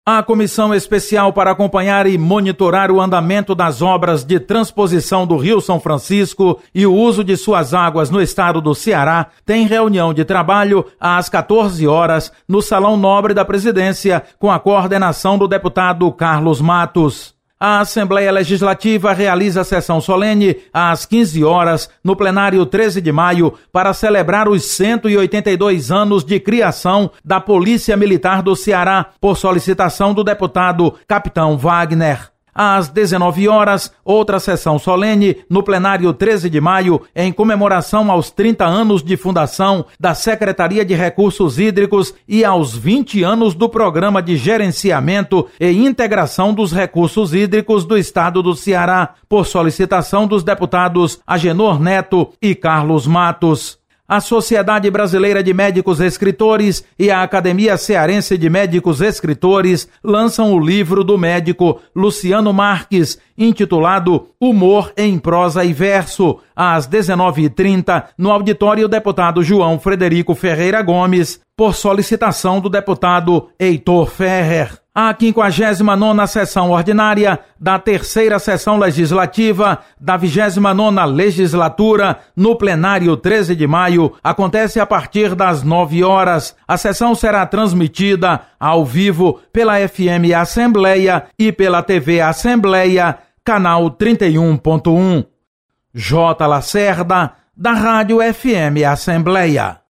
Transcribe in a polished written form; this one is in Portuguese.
A comissão especial para acompanhar e monitorar o andamento das obras de transposição do Rio São Francisco e o uso de suas águas no estado do Ceará tem reunião de trabalho às 14 horas no Salão Nobre da Presidência, com a coordenação do deputado Carlos Matos. A Assembleia Legislativa realiza sessão solene às 15 horas no plenário 13 de maio para celebrar os 182 anos de criação da Polícia Militar do Ceará, por solicitação do deputado Capitão Wagner. Às 19 horas, outra sessão solene no plenário 13 de maio em comemoração aos 30 anos de fundação da Secretaria de Recursos Hídricos e aos 20 anos do Programa de Gerenciamento e Integração dos Recursos Hídricos do Estado do Ceará, por solicitação dos deputados Agenor Neto e Carlos Matos. A Sociedade Brasileira de Médicos Escritores e a Academia Cearense de Médicos Escritores lançam o livro do médico Luciano Marques, intitulado Humor em Prosa e Verso, às 19h30, no auditório deputado João Frederico Ferreira Gomes, por solicitação do deputado Heitor Ferrer. A 59ª sessão ordinária da terceira sessão legislativa da 29ª legislatura, no plenário 13 de maio, acontece a partir das 9 horas. A sessão será transmitida ao vivo pela FM Assembleia e pela TV Assembleia, canal 31.1. J. Lacerda, da Rádio FM Assembleia.